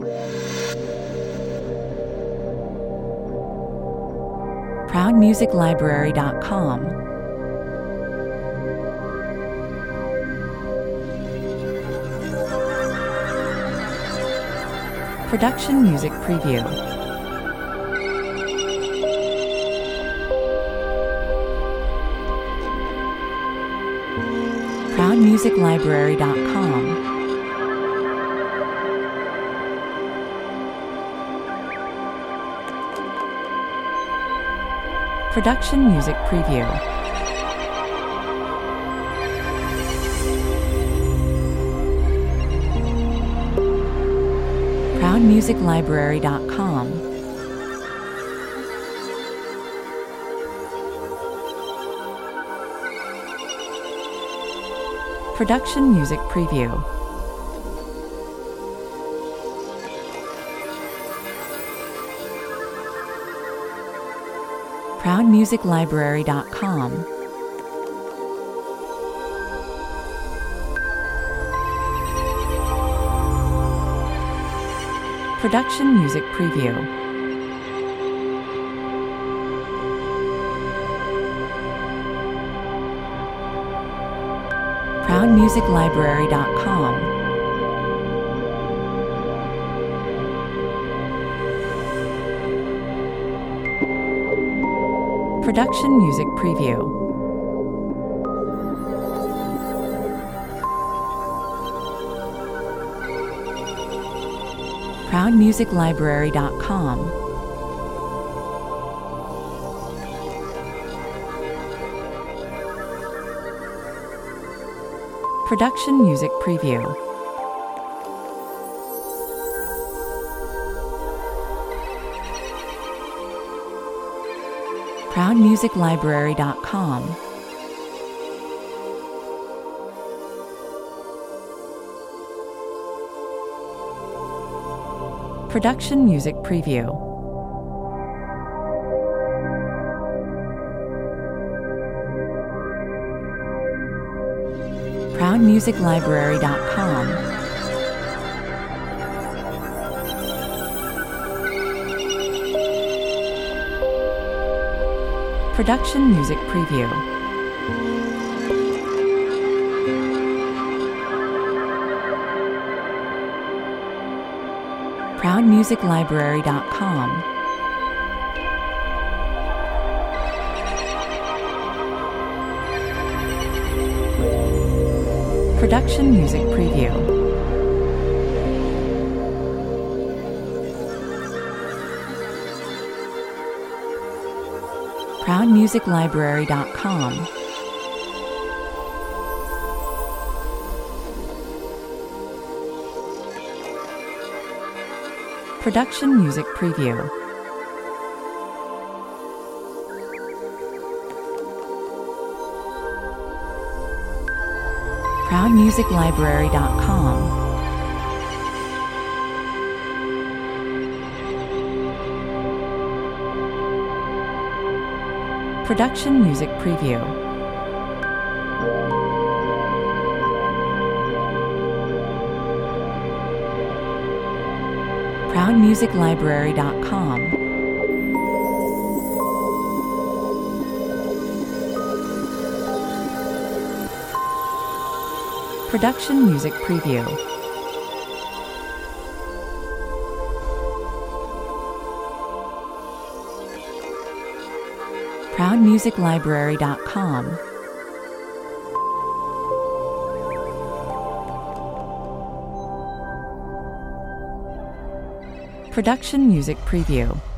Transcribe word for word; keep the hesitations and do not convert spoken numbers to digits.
proud music library dot com. Production Music Preview. proud music library dot com. Production Music Preview. proud music library dot com. Production Music Preview. proud music library dot com. Production Music Preview. proud music library dot com. Production Music Preview. proud music library dot com. Production Music Preview. proud music library dot com. Production Music Preview. proud music library dot com. Production Music Preview. proud music library dot com. Production Music Preview. proud music library dot com. Production Music Preview. proud music library dot com. Production Music Preview. proud music library dot com. Production Music Preview. proud music library dot com. Production Music Preview.